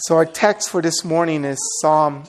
So our text for this morning is John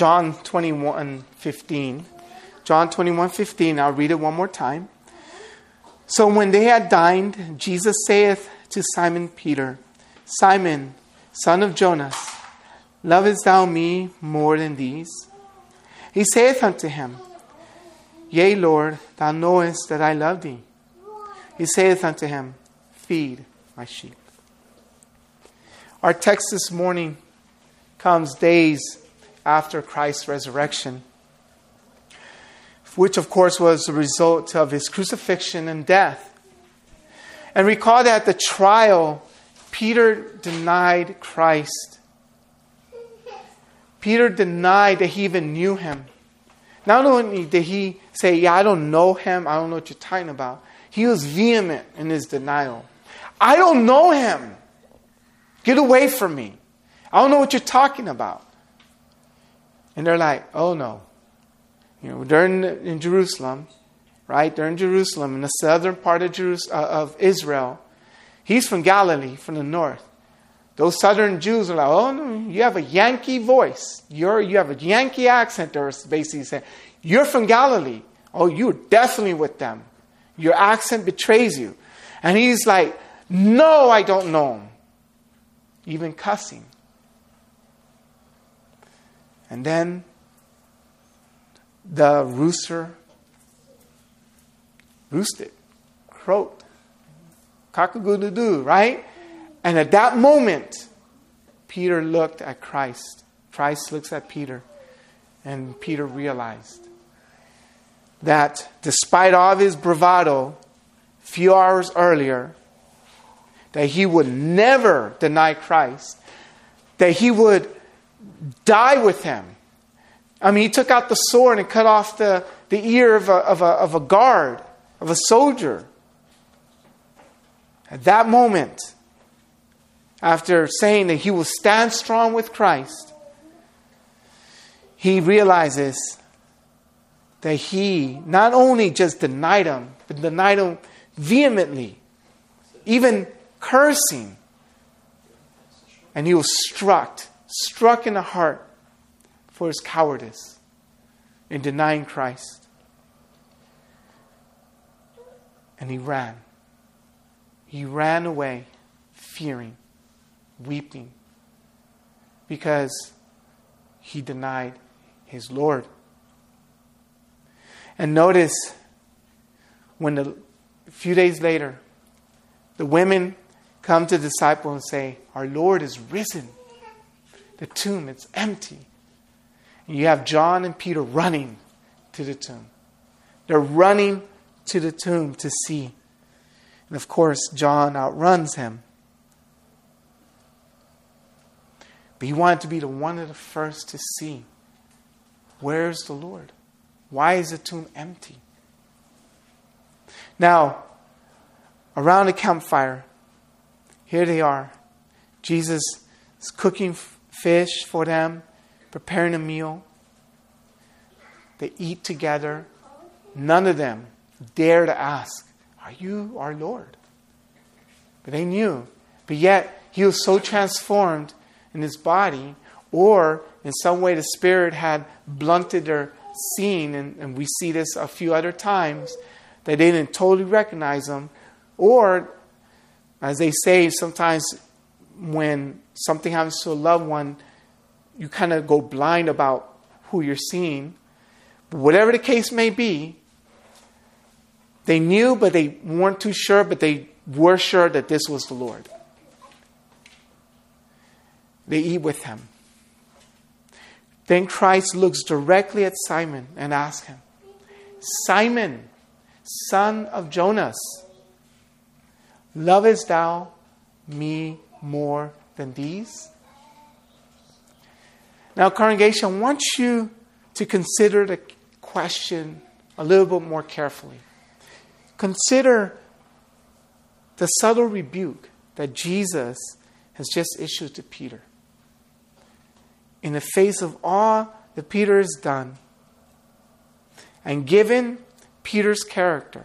21:15. John 21:15. I'll read it one more time. So when they had dined, Jesus saith to Simon Peter, Simon, son of Jonas, lovest thou me more than these? He saith unto him, Yea, Lord, thou knowest that I love thee. He saith unto him, Feed my sheep. Our text this morning comes days after Christ's resurrection, which of course was the result of his crucifixion and death. And recall that at the trial, Peter denied Christ. Peter denied that he even knew him. Not only did he say, yeah, I don't know him, I don't know what you're talking about. He was vehement in his denial. I don't know him. Get away from me. I don't know what you're talking about. And they're like, oh no. They're in Jerusalem, right? They're in Jerusalem, in the southern part of Israel. He's from Galilee, from the north. Those southern Jews are like, oh no, you have a Yankee voice. You have a Yankee accent. They're basically saying, you're from Galilee. Oh, you're definitely with them. Your accent betrays you. And he's like, no, I don't know him. Even cussing. And then the rooster roosted, crowed, cock-a-doodle-doo, right? And at that moment, Peter looked at Christ. Christ looks at Peter. And Peter realized that despite all of his bravado, a few hours earlier, that he would never deny Christ, that he would die with him. I mean, he took out the sword and cut off the ear of a guard, of a soldier. At that moment, after saying that he will stand strong with Christ, he realizes that he not only just denied him, but denied him vehemently, even cursing. And he was struck in the heart for his cowardice in denying Christ. And he ran. He ran away, fearing, weeping, because he denied his Lord. And notice when a few days later, the women come to the disciple and say, our Lord is risen. The tomb, it's empty. And you have John and Peter running to the tomb. They're running to the tomb to see. And of course, John outruns him. But he wanted to be one of the first to see. Where's the Lord? Why is the tomb empty? Now, around the campfire, here they are. Jesus is cooking fish for them, preparing a meal. They eat together. None of them dare to ask, are you our Lord? But they knew. But yet, he was so transformed in his body, or in some way the Spirit had blunted their seeing, and we see this a few other times, that they didn't totally recognize him. Or, as they say, sometimes when something happens to a loved one, you kind of go blind about who you're seeing. But whatever the case may be, they knew, but they weren't too sure, but they were sure that this was the Lord. They eat with him. Then Christ looks directly at Simon and asks him, Simon, son of Jonas, lovest thou me more than these? Now, congregation, I want you to consider the question a little bit more carefully. Consider the subtle rebuke that Jesus has just issued to Peter. In the face of all that Peter has done, and given Peter's character,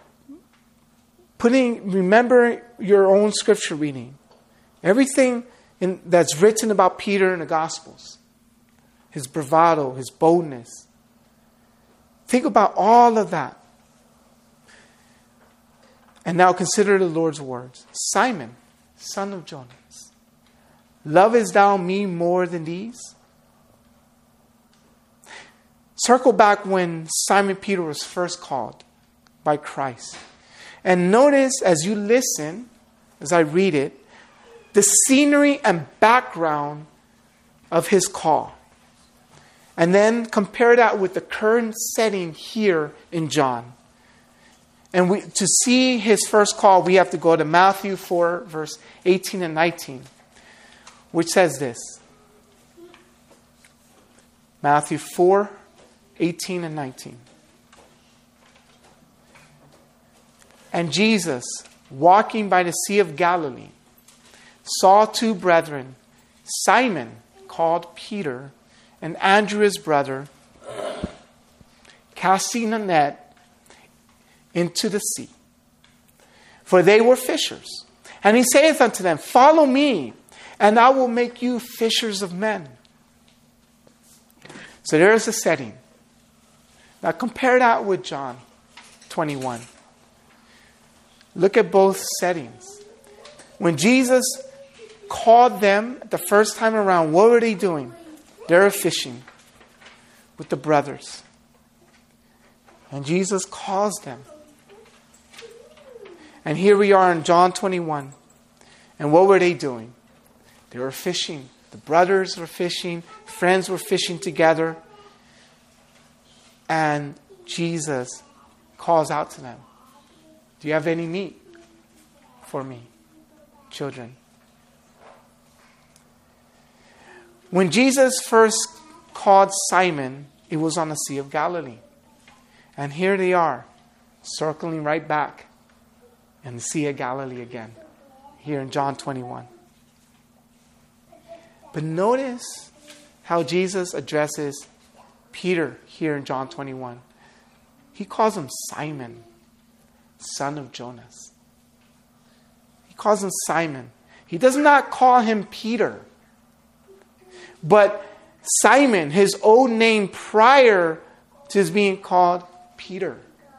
remember your own scripture reading. Everything that's written about Peter in the Gospels. His bravado, his boldness. Think about all of that. And now consider the Lord's words. Simon, son of Jonas, lovest thou me more than these? Circle back when Simon Peter was first called by Christ. And notice as you listen, as I read it, the scenery and background of his call. And then compare that with the current setting here in John. And to see his first call, we have to go to Matthew 4, verse 18 and 19, which says this. Matthew 4, 18 and 19. And Jesus, walking by the Sea of Galilee, saw two brethren, Simon, called Peter, and Andrew his brother, casting a net into the sea. For they were fishers. And he saith unto them, follow me, and I will make you fishers of men. So there is a setting. Now compare that with John 21. Look at both settings. When Jesus called them the first time around, what were they doing? They were fishing with the brothers. And Jesus calls them. And here we are in John 21. And what were they doing? They were fishing. The brothers were fishing. Friends were fishing together. And Jesus calls out to them. Do you have any meat for me, children? When Jesus first called Simon, it was on the Sea of Galilee. And here they are, circling right back in the Sea of Galilee again, here in John 21. But notice how Jesus addresses Peter here in John 21. He calls him Simon, son of Jonas. He calls him Simon. He does not call him Peter. But Simon, his old name prior to his being called Peter.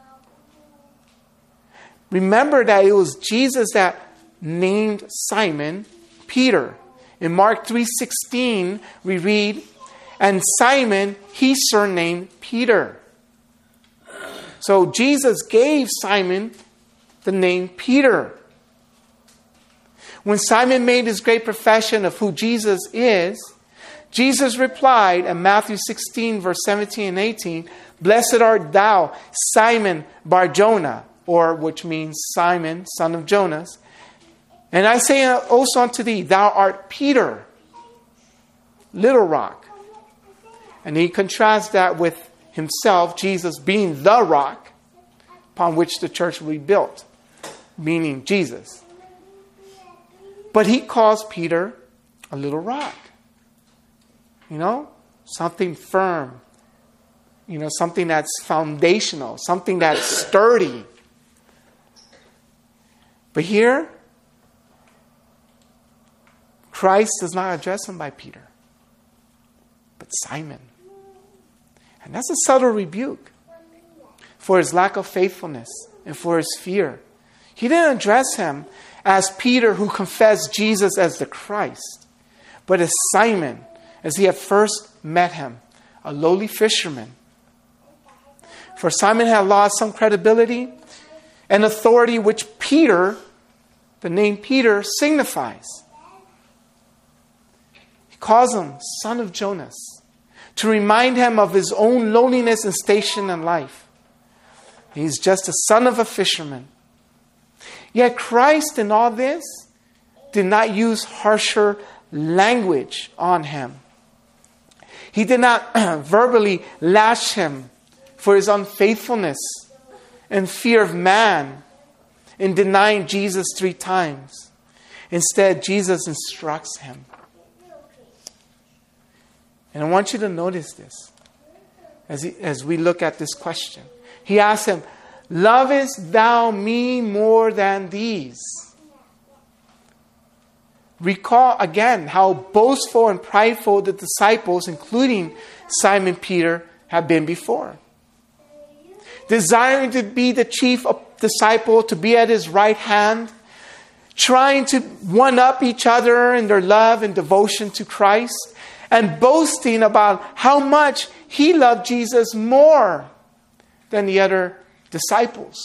Remember that it was Jesus that named Simon Peter. In Mark 3:16, we read, and Simon, he surnamed Peter. So Jesus gave Simon the name Peter. When Simon made his great profession of who Jesus is, Jesus replied in Matthew 16, verse 17 and 18, blessed art thou, Simon Bar-Jonah, or which means Simon, son of Jonas. And I say also unto thee, thou art Peter, little rock. And he contrasts that with himself, Jesus being the rock upon which the church will be built, meaning Jesus. But he calls Peter a little rock. You know, something firm. You know, something that's foundational, something that's sturdy. But here, Christ does not address him by Peter, but Simon. And that's a subtle rebuke for his lack of faithfulness and for his fear. He didn't address him as Peter who confessed Jesus as the Christ, but as Simon, as he had first met him, a lowly fisherman. For Simon had lost some credibility and authority which Peter, the name Peter, signifies. He calls him son of Jonas to remind him of his own lowliness and station in life. He's just a son of a fisherman. Yet Christ in all this did not use harsher language on him. He did not verbally lash him for his unfaithfulness and fear of man in denying Jesus 3 times. Instead, Jesus instructs him. And I want you to notice this as we look at this question. He asks him, lovest thou me more than these? recall again how boastful and prideful the disciples, including Simon Peter, have been before. Desiring to be the chief disciple, to be at his right hand, trying to one-up each other in their love and devotion to Christ, and boasting about how much he loved Jesus more than the other disciples.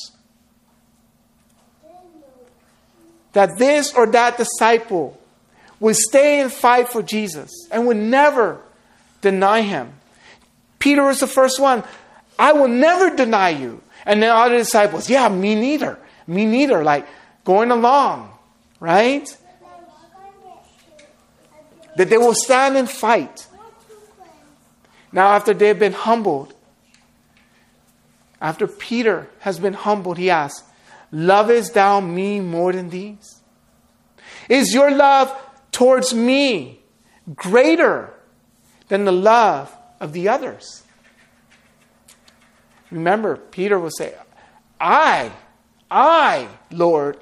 That this or that disciple would stay and fight for Jesus and would never deny him. Peter was the first one. I will never deny you. And the other disciples, yeah, me neither. Me neither. Like going along, right? That they will stand and fight. Now after they've been humbled, after Peter has been humbled, he asks, lovest thou me more than these? Is your love towards me greater than the love of the others? Remember, Peter will say, I, Lord.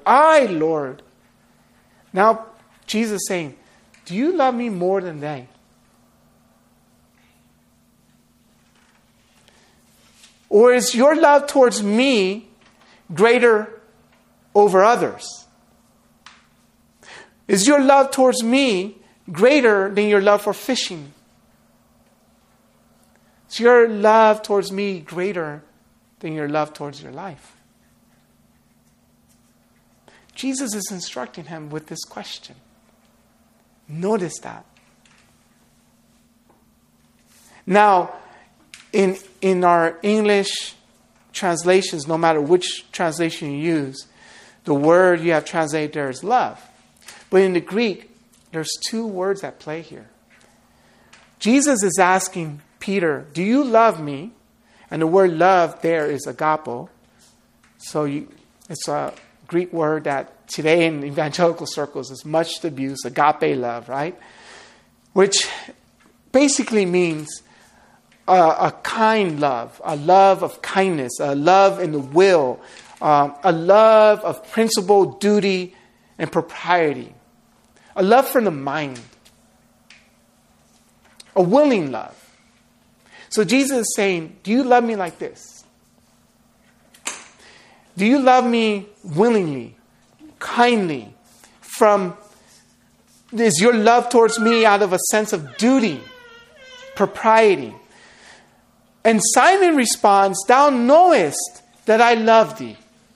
Now, Jesus is saying, do you love me more than they? Or is your love towards me greater over others? Is your love towards me greater than your love for fishing? Is your love towards me greater than your love towards your life? Jesus is instructing him with this question. Notice that. Now, in our English translations, no matter which translation you use, the word you have translated there is love. But in the Greek, there's two words at play here. Jesus is asking Peter, do you love me? And the word love there is agapo. So it's a Greek word that today in evangelical circles is much abused, agape love, right? Which basically means a kind love, a love of kindness, a love in the will, a love of principle, duty, and propriety. A love from the mind. A willing love. So Jesus is saying, do you love me like this? Do you love me willingly, kindly? Is your love towards me out of a sense of duty, propriety? And Simon responds, thou knowest that I love thee.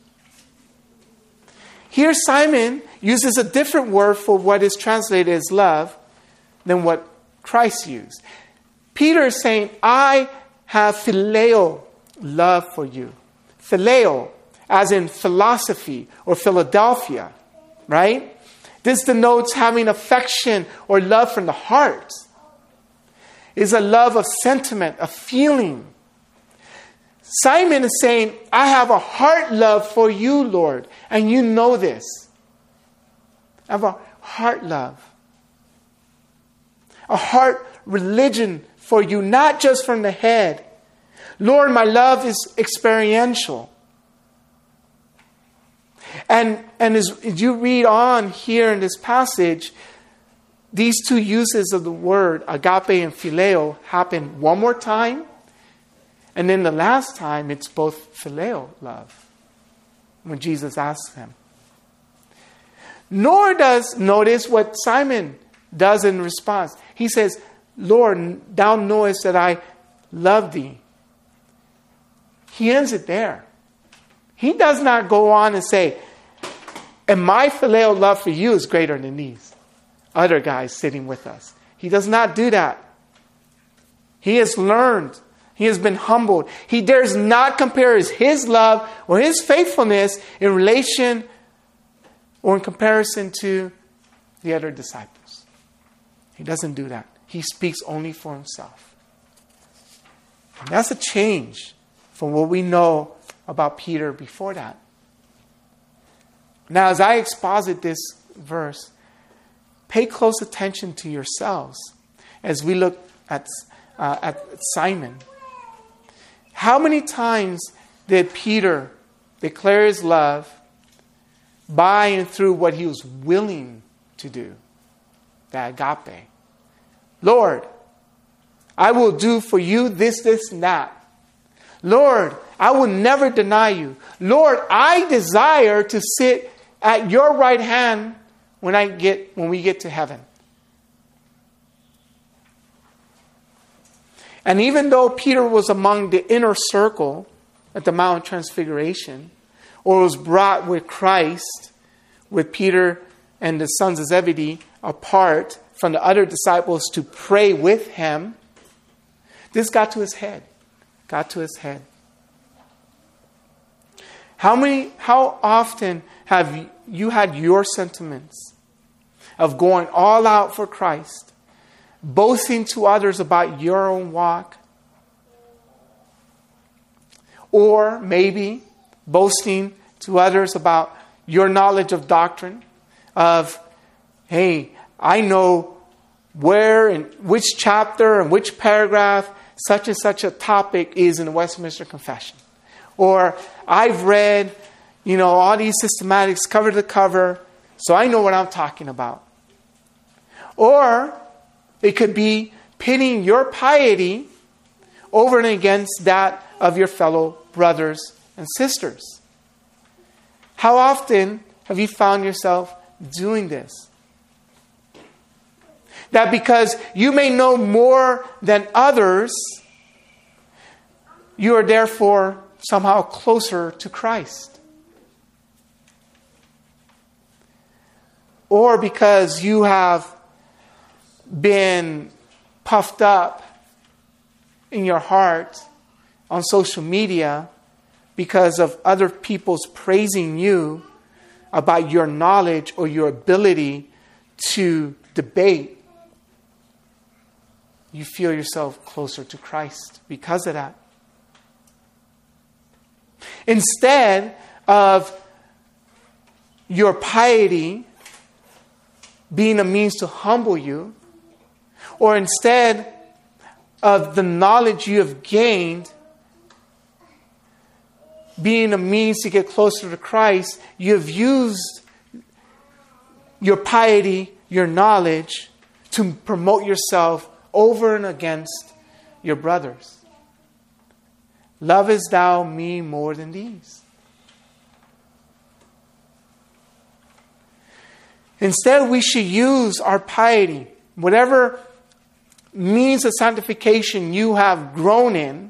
Here Simon uses a different word for what is translated as love than what Christ used. Peter is saying, I have phileo, love for you. Phileo, as in philosophy or Philadelphia, right? This denotes having affection or love from the heart. It's a love of sentiment, of feeling. Simon is saying, I have a heart love for you, Lord, and you know this. I have a heart love. A heart religion for you, not just from the head. Lord, my love is experiential. And as you read on here in this passage, these two uses of the word, agape and phileo, happen one more time. And then the last time, it's both phileo, love, when Jesus asks him. Nor does, notice what Simon does in response. He says, Lord, thou knowest that I love thee. He ends it there. He does not go on and say, and my phileo love for you is greater than these other guys sitting with us. He does not do that. He has learned. He has been humbled. He dares not compare his love or his faithfulness in relation or in comparison to the other disciples. He doesn't do that. He speaks only for himself. And that's a change from what we know about Peter before that. Now, as I exposit this verse, pay close attention to yourselves as we look at Simon. How many times did Peter declare his love by and through what he was willing to do? the agape. Lord, I will do for you this, this, and that. Lord, I will never deny you. Lord, I desire to sit at your right hand when we get to heaven. And even though Peter was among the inner circle at the Mount of Transfiguration, or was brought with Christ, with Peter and the sons of Zebedee apart from the other disciples to pray with him, this got to his head. Got to his head. How often have you had your sentiments of going all out for Christ, boasting to others about your own walk, or maybe boasting to others about your knowledge of doctrine, of, hey, I know where and which chapter and which paragraph such and such a topic is in the Westminster Confession. Or I've read, all these systematics cover to cover, so I know what I'm talking about. Or it could be pitting your piety over and against that of your fellow brothers and sisters. How often have you found yourself doing this? That because you may know more than others, you are therefore somehow closer to Christ. Or because you have been puffed up in your heart on social media because of other people's praising you about your knowledge or your ability to debate, you feel yourself closer to Christ because of that. Instead of your piety being a means to humble you, or instead of the knowledge you have gained being a means to get closer to Christ, you have used your piety, your knowledge, to promote yourself over and against your brothers. Lovest thou me more than these? Instead, we should use our piety, whatever means of sanctification you have grown in,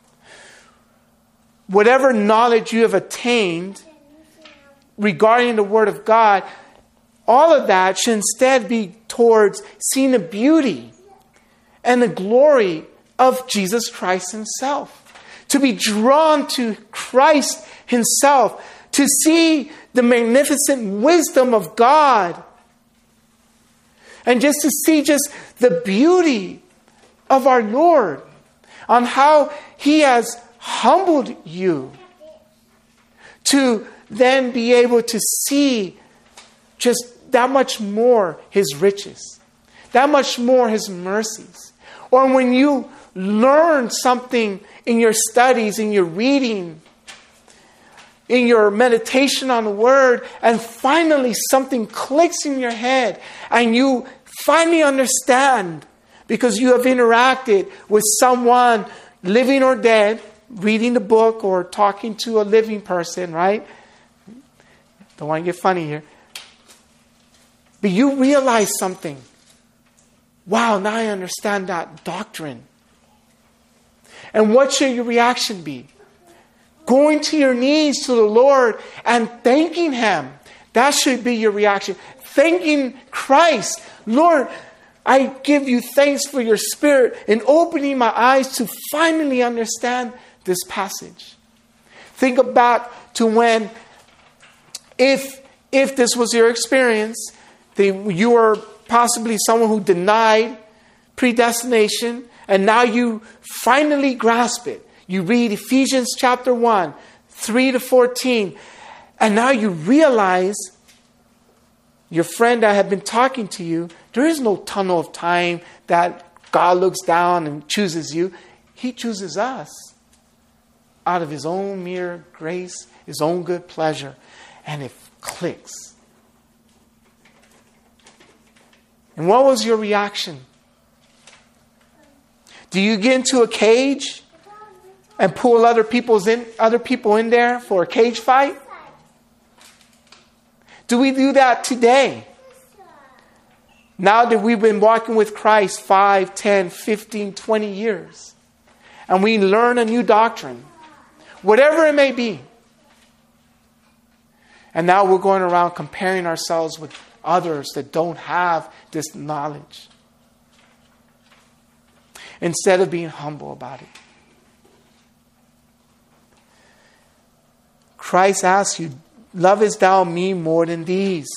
whatever knowledge you have attained regarding the Word of God, all of that should instead be towards seeing the beauty and the glory of Jesus Christ Himself. To be drawn to Christ Himself. To see the magnificent wisdom of God. And just to see just the beauty of our Lord. On how He has humbled you. To then be able to see just that much more His riches. That much more His mercies. Or when you learn something in your studies, in your reading, in your meditation on the Word, and finally something clicks in your head and you finally understand because you have interacted with someone living or dead, reading the book or talking to a living person, right? Don't want to get funny here. But you realize something. Wow, now I understand that doctrine. And what should your reaction be? Going to your knees to the Lord and thanking Him. That should be your reaction. Thanking Christ. Lord, I give you thanks for your Spirit in opening my eyes to finally understand this passage. Think back to when, if this was your experience, you were possibly someone who denied predestination, and now you finally grasp it. You read Ephesians chapter 1, 3 to 14, and now you realize your friend that had been talking to you, there is no tunnel of time that God looks down and chooses you. He chooses us out of His own mere grace, His own good pleasure, and it clicks. And what was your reaction? Do you get into a cage and pull other people in there for a cage fight? Do we do that today? Now that we've been walking with Christ 5, 10, 15, 20 years, and we learn a new doctrine, whatever it may be, and now we're going around comparing ourselves with others that don't have this knowledge, instead of being humble about it. Christ asks you, lovest thou me more than these?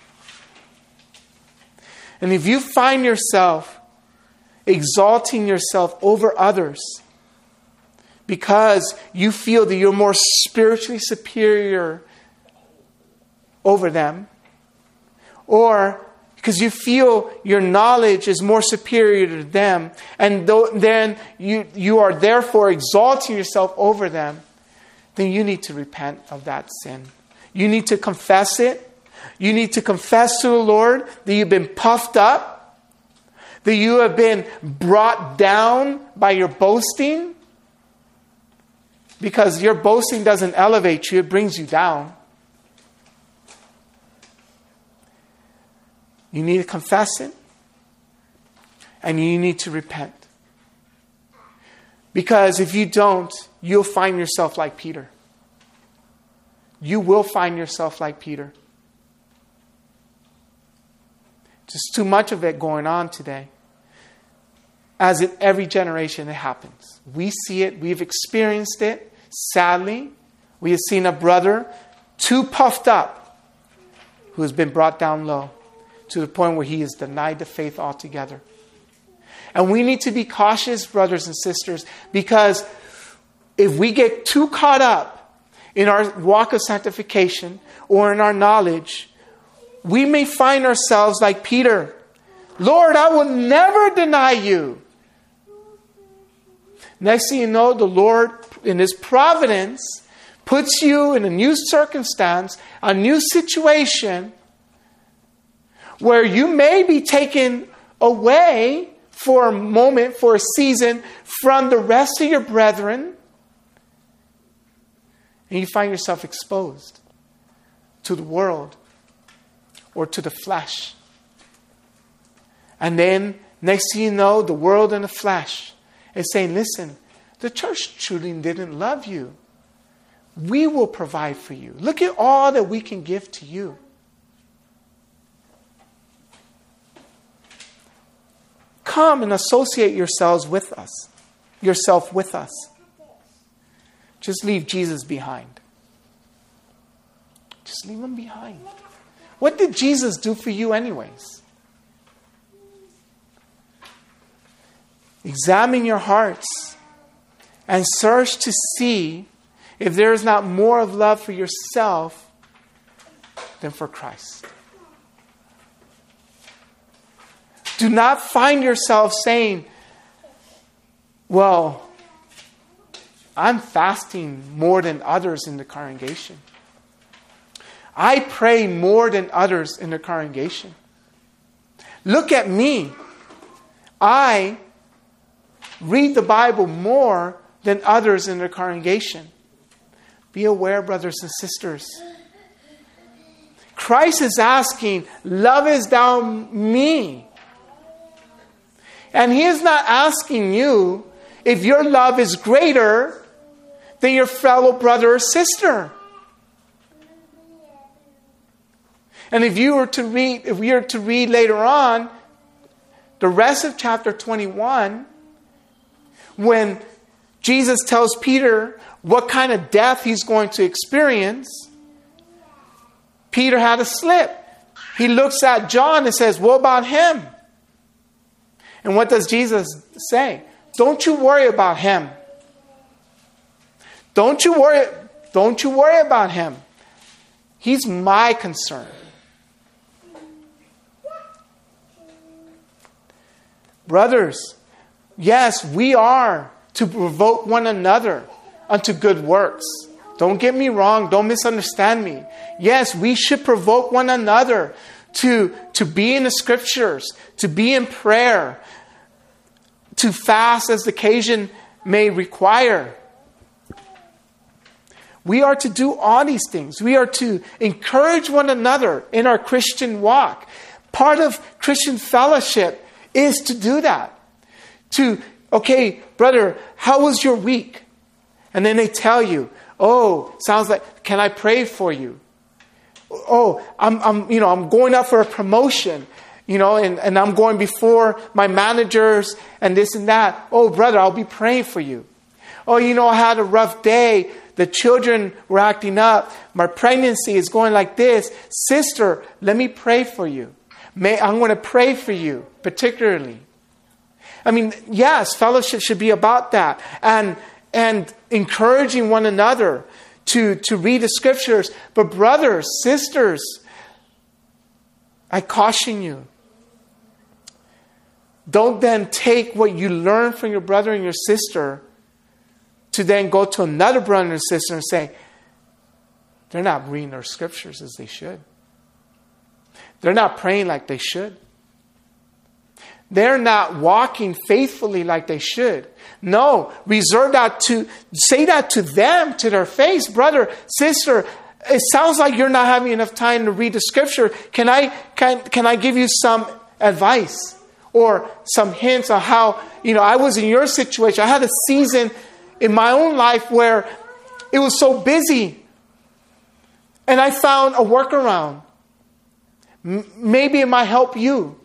And if you find yourself exalting yourself over others because you feel that you're more spiritually superior over them, or because you feel your knowledge is more superior to them, and then you are therefore exalting yourself over them, then you need to repent of that sin. You need to confess it. You need to confess to the Lord that you've been puffed up, that you have been brought down by your boasting, because your boasting doesn't elevate you, it brings you down. You need to confess it, and you need to repent. Because if you don't, you'll find yourself like Peter. You will find yourself like Peter. Just too much of it going on today. As in every generation, it happens. We see it. We've experienced it. Sadly, we have seen a brother too puffed up who has been brought down low to the point where he has denied the faith altogether. And we need to be cautious, brothers and sisters, because if we get too caught up in our walk of sanctification or in our knowledge, we may find ourselves like Peter. Lord, I will never deny you. Next thing you know, the Lord, in His providence, puts you in a new circumstance, a new situation, where you may be taken away for a moment, for a season, from the rest of your brethren, and you find yourself exposed to the world or to the flesh. And then, next thing you know, the world and the flesh is saying, listen, the church truly didn't love you. We will provide for you. Look at all that we can give to you. Come and associate yourself with us. Just leave Jesus behind. Just leave Him behind. What did Jesus do for you anyways? Examine your hearts and search to see if there is not more of love for yourself than for Christ. Do not find yourself saying, well, I'm fasting more than others in the congregation. I pray more than others in the congregation. Look at me. I read the Bible more than others in the congregation. Be aware, brothers and sisters. Christ is asking, lovest thou me? And He is not asking you if your love is greater than your fellow brother or sister. And if we are to read later on, the rest of chapter 21, when Jesus tells Peter what kind of death he's going to experience, Peter had a slip. He looks at John and says, what about him? And what does Jesus say? Don't you worry about him. Don't you worry about him. He's my concern. Brothers, yes, we are to provoke one another unto good works. Don't get me wrong. Don't misunderstand me. Yes, we should provoke one another to be in the scriptures, to be in prayer, to fast as the occasion may require. We are to do all these things. We are to encourage one another in our Christian walk. Part of Christian fellowship is to do that. Okay, brother, how was your week? And then they tell you, oh, sounds like, can I pray for you? Oh, I'm going up for a promotion, and I'm going before my managers and this and that. Oh, brother, I'll be praying for you. Oh, I had a rough day. The children were acting up. My pregnancy is going like this. Sister, let me pray for you. I'm going to pray for you, particularly. I mean, yes, fellowship should be about that. And encouraging one another to read the scriptures. But brothers, sisters, I caution you. Don't then take what you learn from your brother and your sister to then go to another brother and sister and say, they're not reading their scriptures as they should. They're not praying like they should. They're not walking faithfully like they should. No, say that to them, to their face. Brother, sister, it sounds like you're not having enough time to read the scripture. Can I give you some advice or some hints on how, I was in your situation. I had a season in my own life where it was so busy. And I found a workaround. Maybe it might help you.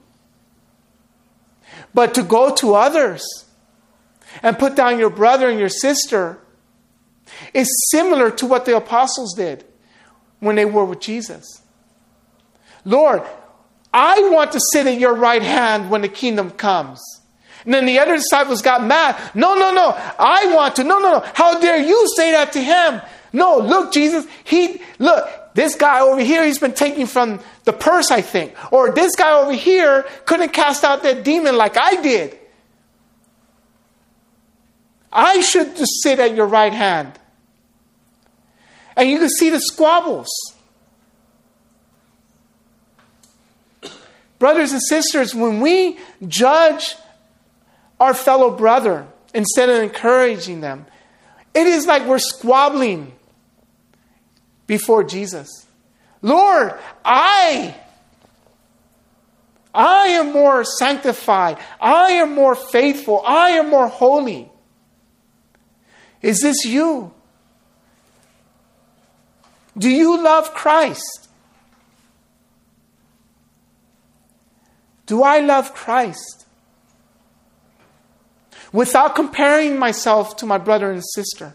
But to go to others and put down your brother and your sister is similar to what the apostles did when they were with Jesus. Lord, I want to sit at your right hand when the kingdom comes. And then the other disciples got mad. No, I want to. No. How dare you say that to him? No, look, Jesus, this guy over here, he's been taking from the purse, I think. Or this guy over here couldn't cast out that demon like I did. I should just sit at your right hand. And you can see the squabbles. Brothers and sisters, when we judge our fellow brother instead of encouraging them, it is like we're squabbling before Jesus. Lord, I am more sanctified. I am more faithful. I am more holy. Is this you? Do you love Christ? Do I love Christ? Without comparing myself to my brother and sister.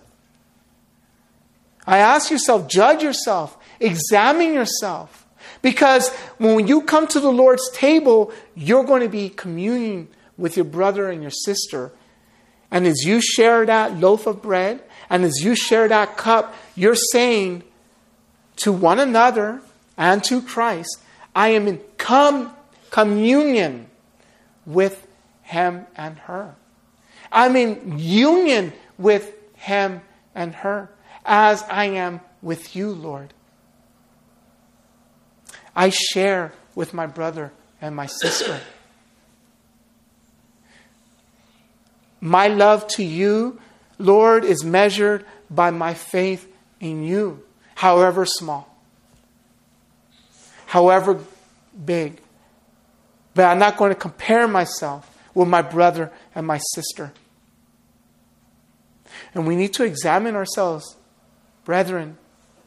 I ask yourself, judge yourself, examine yourself. Because when you come to the Lord's table, you're going to be communing with your brother and your sister. And as you share that loaf of bread, and as you share that cup, you're saying to one another and to Christ, I am in communion with him and her. I'm in union with him and her as I am with you, Lord. I share with my brother and my sister. My love to you, Lord, is measured by my faith in you, however small, however big. But I'm not going to compare myself with my brother and my sister. And we need to examine ourselves, brethren.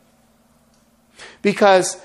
Because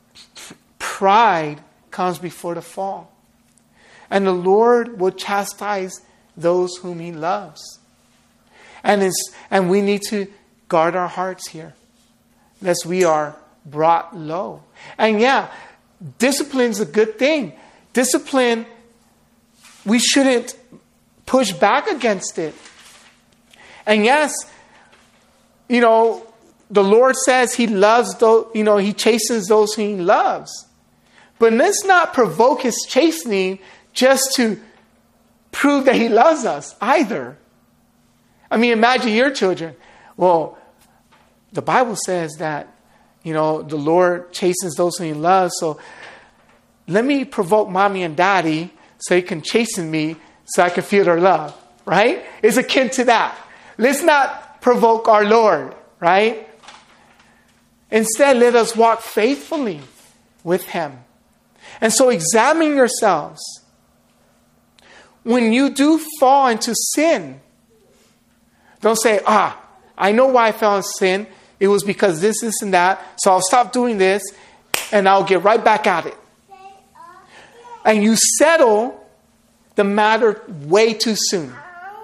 pride comes before the fall. And the Lord will chastise those whom he loves. And we need to guard our hearts here, lest we are brought low. And discipline is a good thing. Discipline, we shouldn't push back against it. And yes, the Lord says he loves those, he chastens those whom he loves. But let's not provoke his chastening just to prove that he loves us either. I mean, imagine your children. Well, the Bible says that, the Lord chastens those whom he loves. So let me provoke mommy and daddy so they can chasten me so I can feel their love, right? It's akin to that. Let's not provoke our Lord, right? Instead, let us walk faithfully with Him. And so examine yourselves. When you do fall into sin, don't say, I know why I fell into sin. It was because this, and that. So I'll stop doing this and I'll get right back at it. And you settle the matter way too soon.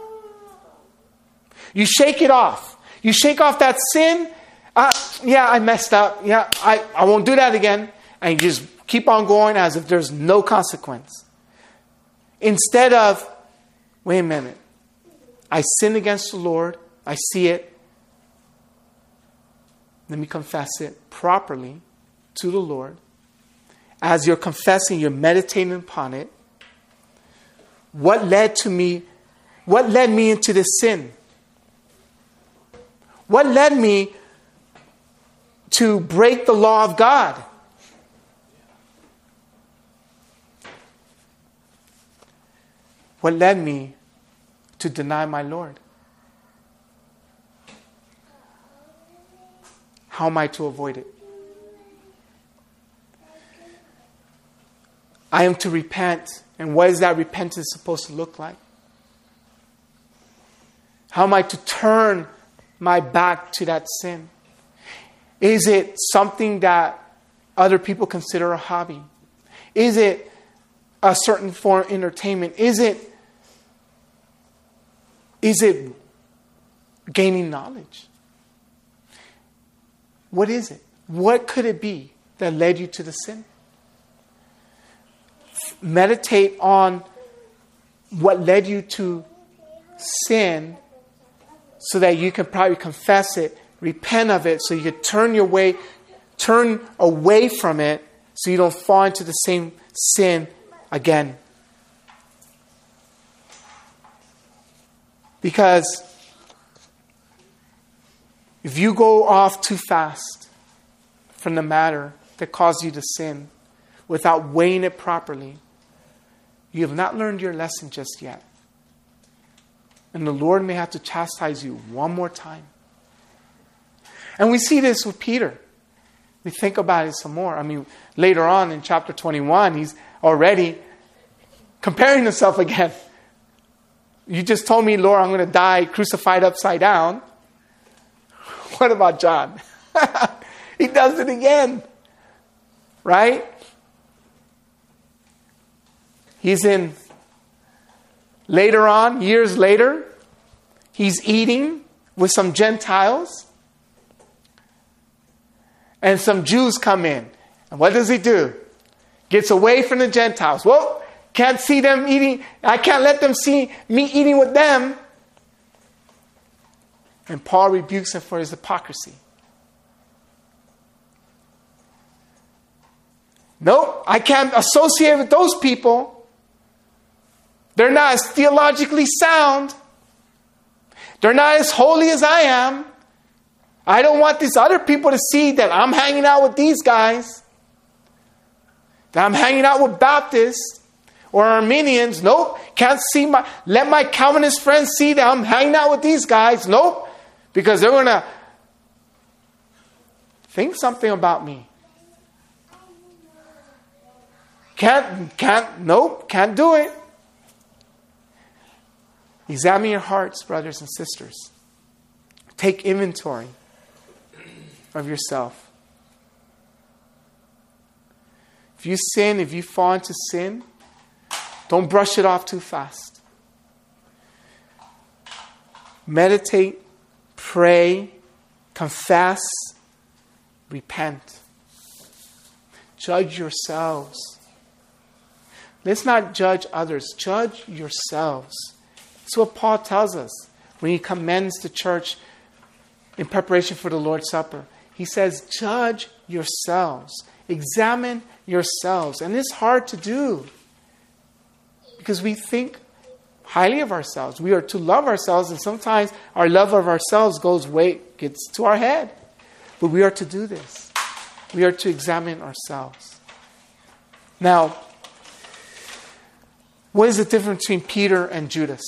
You shake it off. You shake off that sin. I messed up. Yeah, I won't do that again. And you just keep on going as if there's no consequence. Instead of, wait a minute. I sinned against the Lord. I see it. Let me confess it properly to the Lord. As you're confessing, you're meditating upon it. What led me into this sin? What led me to break the law of God? What led me to deny my Lord? How am I to avoid it? I am to repent. And what is that repentance supposed to look like? How am I to turn my back to that sin? Is it something that other people consider a hobby? Is it a certain form of entertainment? Is it gaining knowledge? What is it? What could it be that led you to the sin? Meditate on what led you to sin so that you can probably confess it, repent of it, so you can turn away from it so you don't fall into the same sin again. Because if you go off too fast from the matter that caused you to sin without weighing it properly, you have not learned your lesson just yet. And the Lord may have to chastise you one more time. And we see this with Peter. We think about it some more. I mean, later on in chapter 21, he's already comparing himself again. You just told me, Lord, I'm going to die crucified upside down. What about John? He does it again. Right? He's later on, years later, he's eating with some Gentiles. And some Jews come in. And what does he do? Gets away from the Gentiles. Well, can't see them eating. I can't let them see me eating with them. And Paul rebukes him for his hypocrisy. Nope, I can't associate with those people. They're not as theologically sound. They're not as holy as I am. I don't want these other people to see that I'm hanging out with these guys. That I'm hanging out with Baptists or Armenians. Nope. Can't let my Calvinist friends see that I'm hanging out with these guys. Nope. Because they're going to think something about me. Can't do it. Examine your hearts, brothers and sisters. Take inventory of yourself. If you sin, if you fall into sin, don't brush it off too fast. Meditate, pray, confess, repent. Judge yourselves. Let's not judge others. Judge yourselves. That's what Paul tells us when he commends the church in preparation for the Lord's Supper. He says, judge yourselves. Examine yourselves. And it's hard to do because we think highly of ourselves. We are to love ourselves, and sometimes our love of ourselves gets to our head. But we are to do this. We are to examine ourselves. Now, what is the difference between Peter and Judas?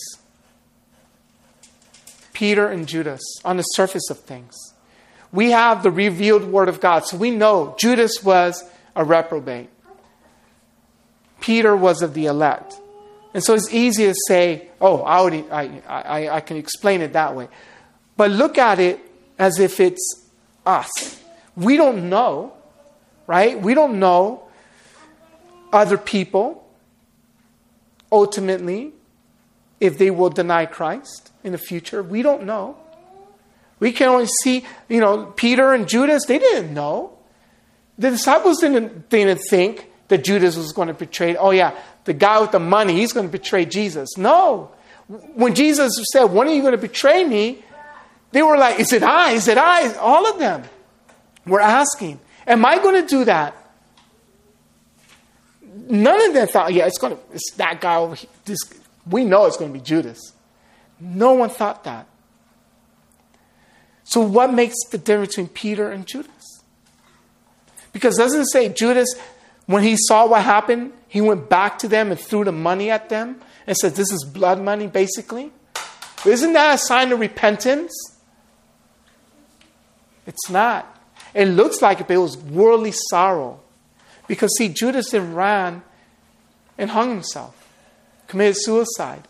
Peter and Judas, on the surface of things. We have the revealed Word of God, so we know Judas was a reprobate. Peter was of the elect. And so it's easy to say, oh, I can explain it that way. But look at it as if it's us. We don't know, right? We don't know other people, ultimately, if they will deny Christ in the future. We don't know. We can only see, Peter and Judas, they didn't know. The disciples didn't think that Judas was going to betray. Oh yeah, the guy with the money, he's going to betray Jesus. No. When Jesus said, when are you going to betray me? They were like, is it I? Is it I? All of them were asking, am I going to do that? None of them thought, yeah, it's that guy over here. We know it's going to be Judas. No one thought that. So what makes the difference between Peter and Judas? Because doesn't it say Judas, when he saw what happened, he went back to them and threw the money at them and said, this is blood money, basically? Isn't that a sign of repentance? It's not. It looks like it, but it was worldly sorrow. Because, see, Judas then ran and hung himself, committed suicide.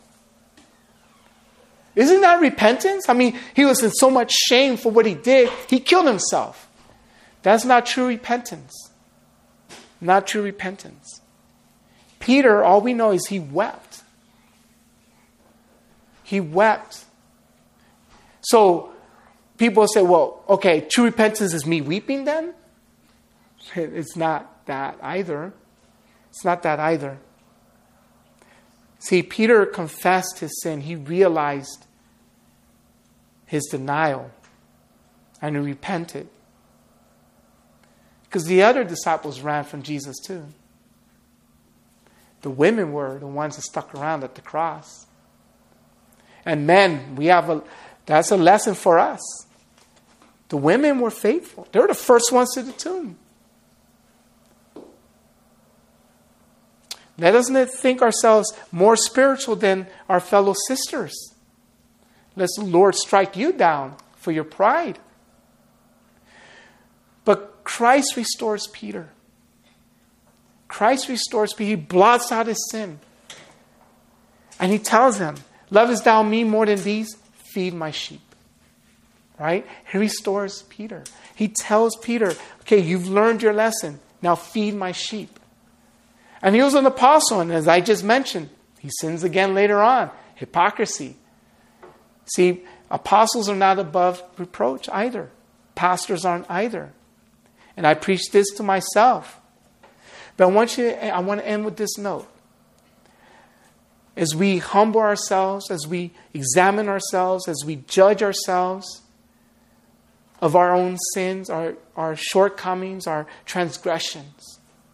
Isn't that repentance? I mean, he was in so much shame for what he did, he killed himself. That's not true repentance. Not true repentance. Peter, all we know is he wept. He wept. So, people say, well, okay, true repentance is me weeping then? It's not that either. It's not that either. See, Peter confessed his sin. He realized his denial and he repented. Because the other disciples ran from Jesus too. The women were the ones that stuck around at the cross. And men, that's a lesson for us. The women were faithful. They were the first ones to the tomb. Let us not think ourselves more spiritual than our fellow sisters. Lest the Lord strike you down for your pride. But Christ restores Peter. Christ restores Peter. He blots out his sin. And he tells him, lovest thou me more than these? Feed my sheep. Right? He restores Peter. He tells Peter, okay, you've learned your lesson. Now feed my sheep. And he was an apostle, and as I just mentioned, he sins again later on. Hypocrisy. See, apostles are not above reproach either. Pastors aren't either. And I preach this to myself. But I want to end with this note. As we humble ourselves, as we examine ourselves, as we judge ourselves of our own sins, our shortcomings, our transgressions,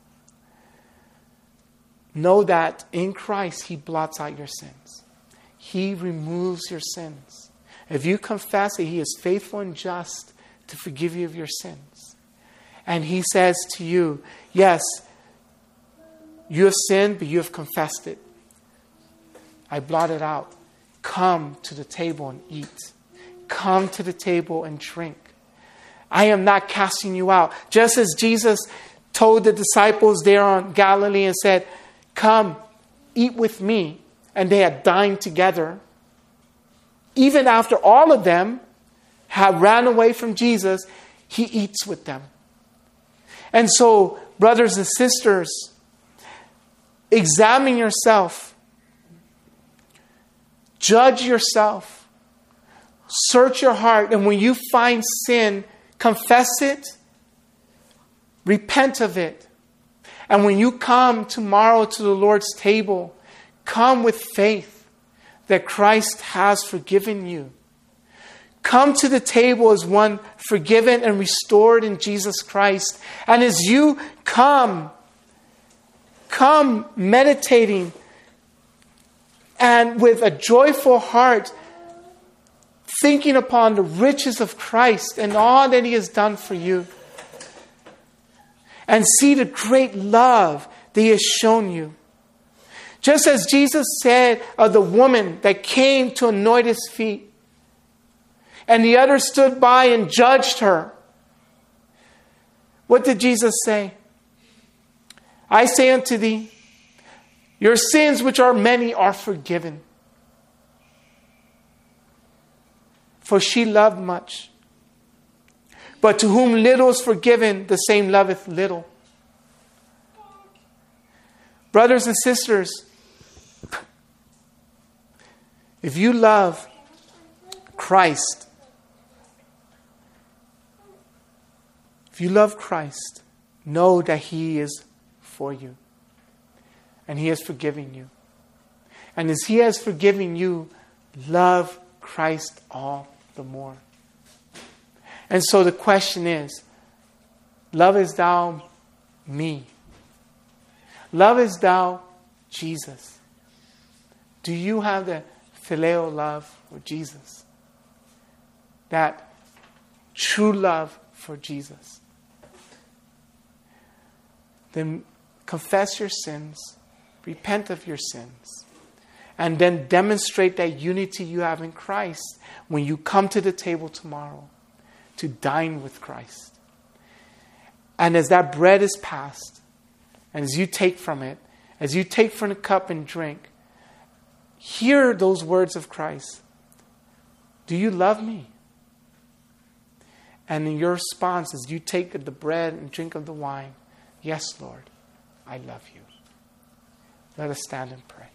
know that in Christ, He blots out your sins. He removes your sins. If you confess that He is faithful and just to forgive you of your sins. And He says to you, yes, you have sinned, but you have confessed it. I blot it out. Come to the table and eat. Come to the table and drink. I am not casting you out. Just as Jesus told the disciples there on Galilee and said, come, eat with me. And they had dined together. Even after all of them had ran away from Jesus, He eats with them. And so, brothers and sisters, examine yourself. Judge yourself. Search your heart. And when you find sin, confess it. Repent of it. And when you come tomorrow to the Lord's table, come with faith that Christ has forgiven you. Come to the table as one forgiven and restored in Jesus Christ. And as you come meditating and with a joyful heart, thinking upon the riches of Christ and all that He has done for you. And see the great love that He has shown you. Just as Jesus said of the woman that came to anoint His feet, and the others stood by and judged her. What did Jesus say? I say unto thee, your sins, which are many, are forgiven. For she loved much. But to whom little is forgiven, the same loveth little. Brothers and sisters, if you love Christ, know that He is for you. And He has forgiven you. And as He has forgiven you, love Christ all the more. And so the question is, lovest thou me? Lovest thou Jesus? Do you have the phileo love for Jesus? That true love for Jesus? Then confess your sins, repent of your sins, and then demonstrate that unity you have in Christ when you come to the table tomorrow to dine with Christ. And as that bread is passed, and as you take from it, as you take from the cup and drink, hear those words of Christ. Do you love me? And in your response, as you take the bread and drink of the wine, yes, Lord, I love you. Let us stand and pray.